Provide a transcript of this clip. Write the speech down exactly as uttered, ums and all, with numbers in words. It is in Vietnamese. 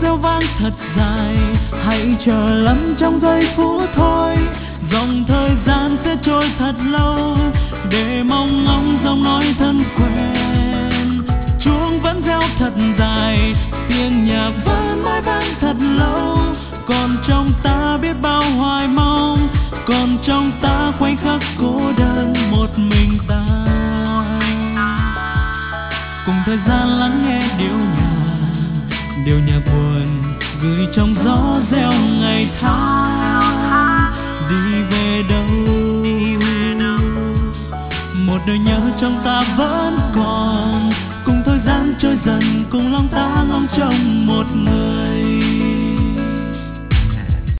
reo vang thật dài. Hãy chờ lắm trong giây phút thôi, dòng thời gian sẽ trôi thật lâu để mong ngóng giọng nói thân quen. Chuông vẫn reo thật dài, tiếng nhạc vẫn mãi vang thật lâu. Còn trong ta biết bao hoài mong, còn trong ta khoảnh khắc cô đơn một mình ta. Cùng thời gian lắng nghe điệu nhạc, điệu nhạc buồn gửi trong gió reo ngày tháng. Đi về đâu, một đời nhớ trong ta vẫn còn. Cùng thời gian trôi dần, cùng lòng ta ngóng trông một người.